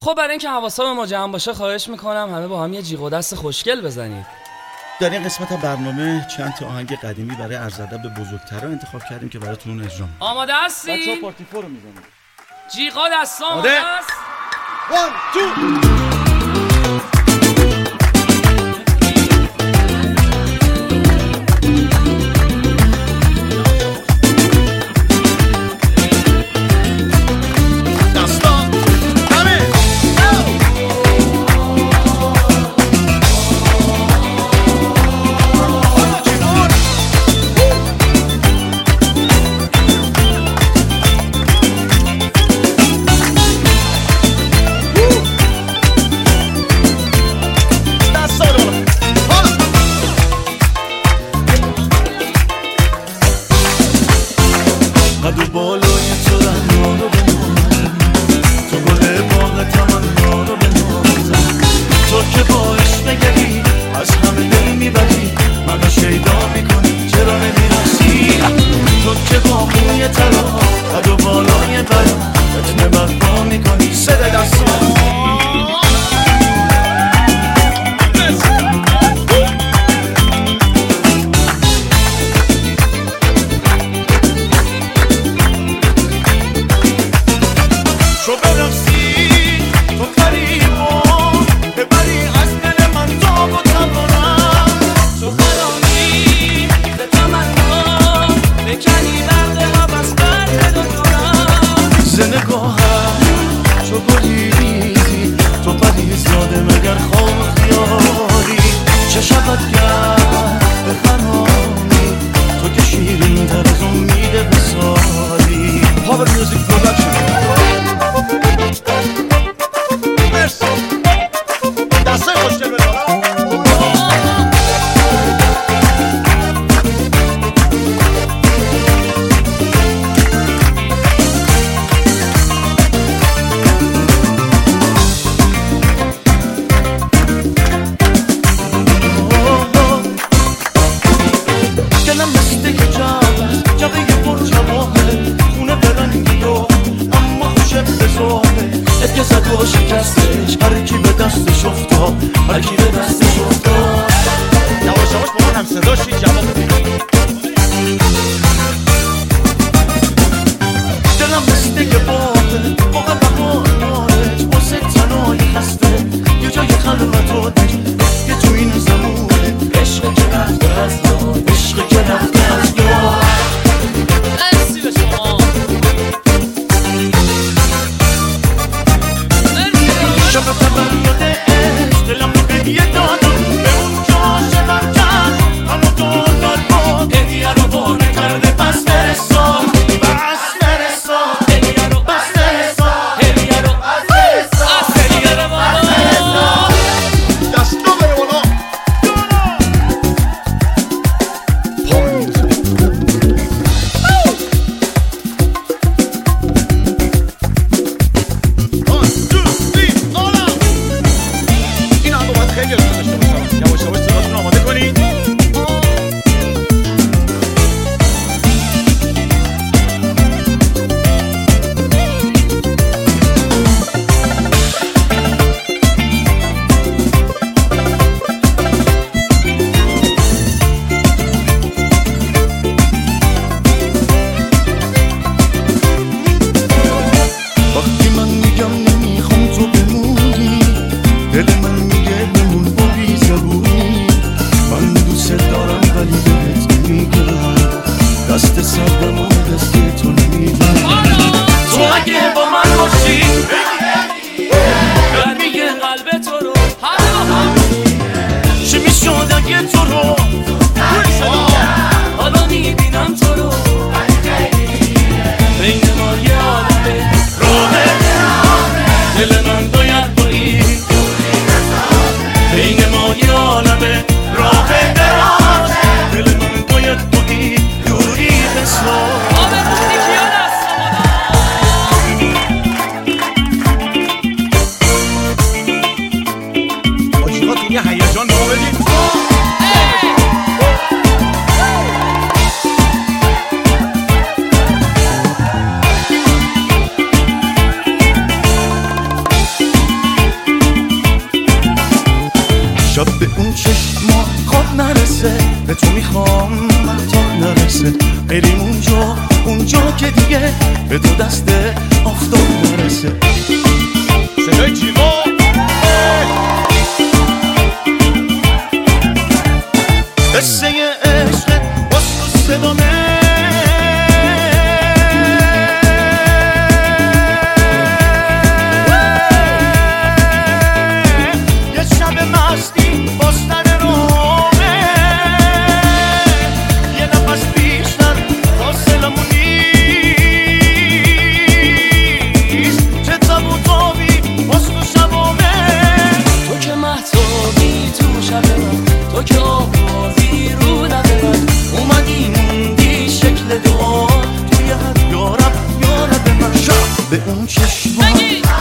خب برای اینکه حواسمون جمع باشه خواهش میکنم همه با هم یه جیغ و دست خوشگل بزنید. در این قسمت برنامه چند تا آهنگ قدیمی برای عرض ادب به بزرگترا انتخاب کردیم که براتون اجرا می‌کنیم. آماده هستی؟ بچه‌ها پارتی فور رو می‌زنید. جیغا دستا آماده است؟ 1 2 به تو دست آفتاب نرسه. صدای جیغا قصه عشق باز تو صدامه، یه شب مستی باستن رومه، یه نفس بیشتر فاصلمون نیست، چه تابوتابی باز تو شبامه. تو که مهتابی تو شب من، تو که آوازی رو لب من، اومدی موندی شکل دعا توی هر یارب یارب من. شب به اون چشمان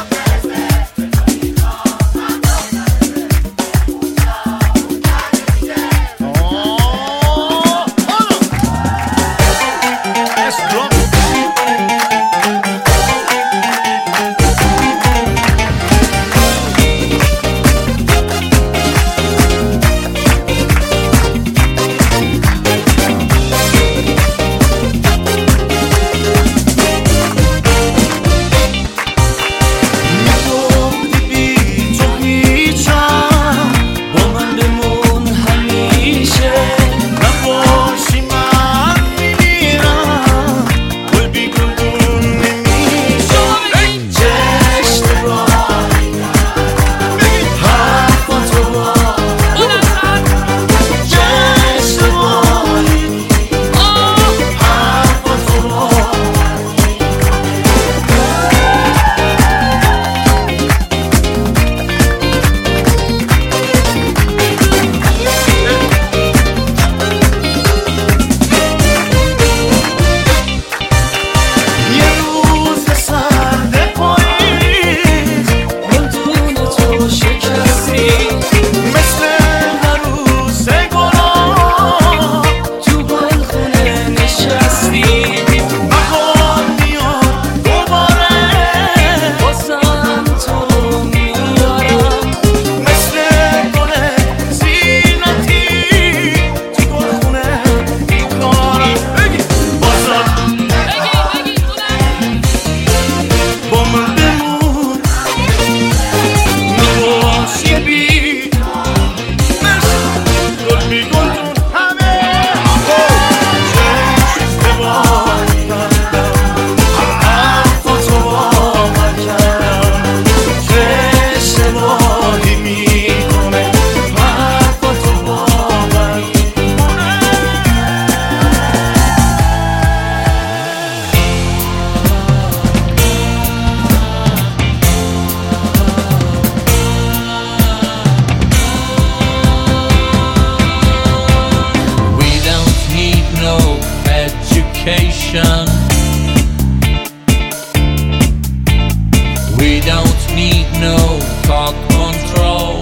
We don't need no thought control.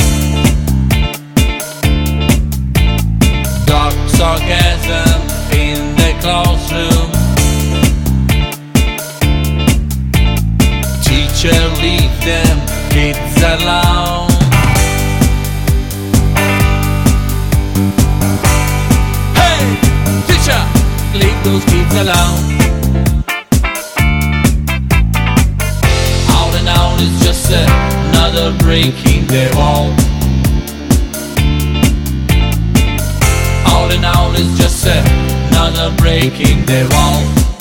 Dark sarcasm in the classroom. Teacher, leave them kids alone. Hey, teacher, leave those kids alone. It's just another break in the wall. All in all, it's just another break in the wall.